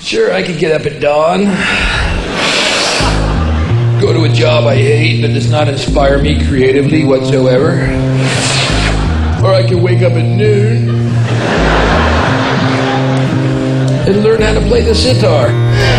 Sure, I could get up at dawn, go to a job I hate that does not inspire me creatively whatsoever. Or I could wake up at noon and learn how to play the sitar.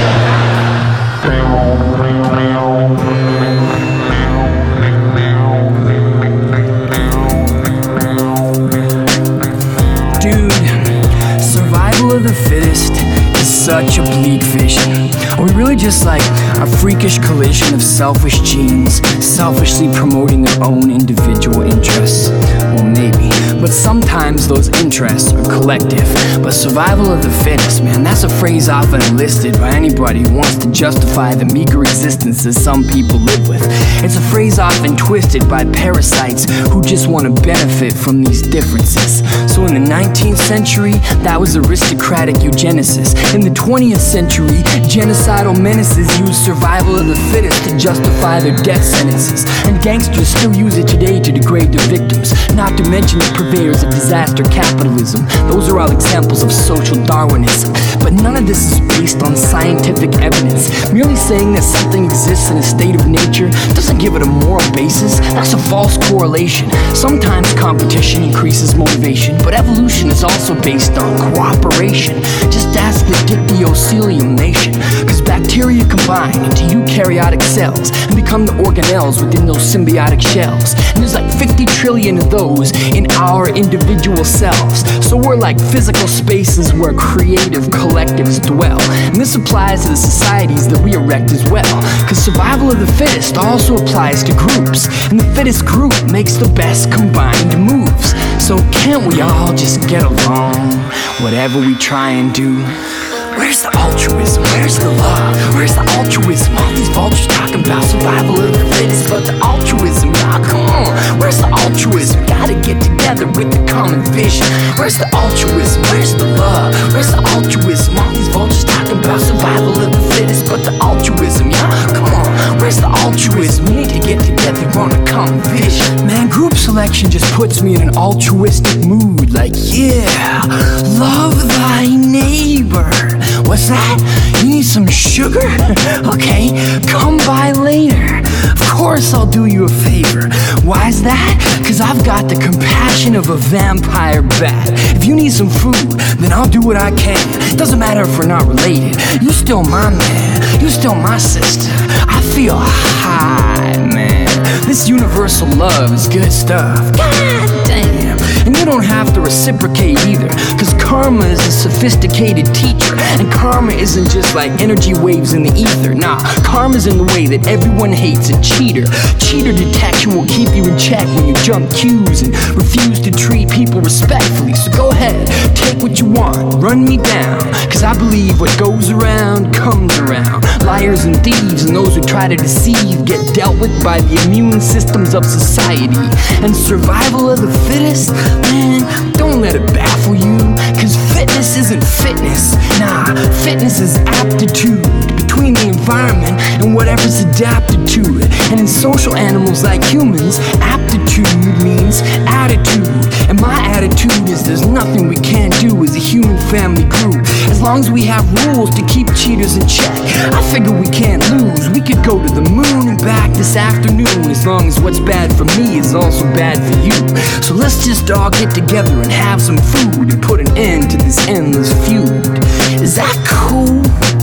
Dude, survival of the fittest is such a bleak vision. Are we really just like a freakish collision of selfish genes, selfishly promoting their own individual interests? Well, maybe. But sometimes those interests are collective. But survival of the fittest, man, that's a phrase often enlisted by anybody who wants to justify the meager existences some people live with. It's a phrase often twisted by parasites who just want to benefit from these differences. So in the 19th century, that was aristocratic eugenesis. In the 20th century, genocidal menaces used survival of the fittest to justify their death sentences. And gangsters still use it today to degrade their victims. Not to mention the purveyors of disaster capitalism. Those are all examples of social Darwinism. But none of this is based on scientific evidence. Merely saying that something exists in a state of nature doesn't give it a moral basis. That's a false correlation. Sometimes competition increases motivation, but evolution is also based on cooperation. Just ask the Dictyostelium nation. Cause bacteria combine into eukaryotic cells and become the organelles within those symbiotic shells. And there's like 50 trillion of those in our individual selves. So we're like physical spaces where creative collectives dwell. And this applies to the societies that we erect as well. Cause survival of the fittest also applies to groups. And the fittest group makes the best combined moves. So can't we all just get along, whatever we try and do? Where's the altruism? Where's the love? Where's the altruism? All these vultures talking about survival of the fittest, but the altruism, y'all, come on. Where's the altruism? Gotta get together with the common vision. Where's the altruism? Where's the love? Where's the altruism? All these vultures talking about survival of the fittest, but the altruism, y'all, come on. Where's the altruism? We need to get together on a common vision. Man, group selection just puts me in an altruistic mood. Like, yeah, love thy neighbor. What's that? You need some sugar? Okay, come by later. Of course I'll do you a favor. Why's that? Cause I've got the compassion of a vampire bat. If you need some food, then I'll do what I can. Doesn't matter if we're not related. You still my man. You still my sister. I feel high, man. This universal love is good stuff. God damn. And you don't have to reciprocate either. Cause karma is a sophisticated teacher. And karma isn't just like energy waves in the ether. Nah, karma's in the way that everyone hates a cheater. Cheater detection will keep you in check when you jump queues and refuse to treat people respectfully. So go ahead, take what you want, run me down. Cause I believe what goes around comes around. Liars and thieves and those who try to deceive get dealt with by the immune systems of society. And survival of the fittest, man, don't let it baffle you. Cause fitness isn't fitness. Nah, fitness is aptitude between the environment and whatever's adapted to it. And in social animals like humans, aptitude means attitude. And my attitude is there's nothing we can't do as a human family group. As long as we have rules to keep cheaters in check, I figure we can't lose. We could go to the moon and back this afternoon, as long as what's bad for me is also bad for you. So let's just all get together and have some food and put an end to this endless feud. Is that cool?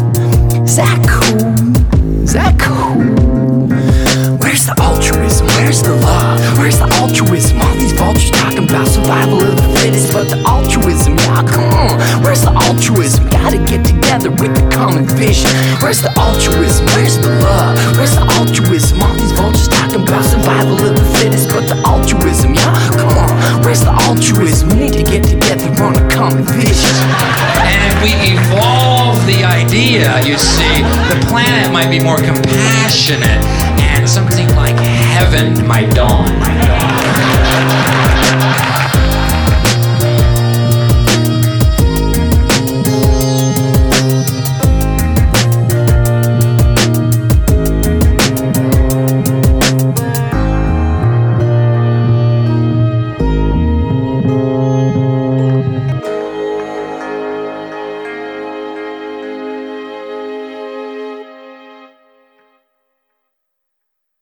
Is that cool? Is that cool? Where's the altruism? Where's the love? Where's the altruism? All these vultures talking about survival of the fittest, but the altruism, y'all, come on. Where's the altruism? Gotta get together with the common vision. Where's the altruism? Where's the love? Where's the altruism? All these vultures talking about survival of the fittest, but the altruism, y'all, come on. Where's the altruism? We need to get together on a common vision. And if we evolve the idea, you see, the planet might be more compassionate and something like heaven might dawn.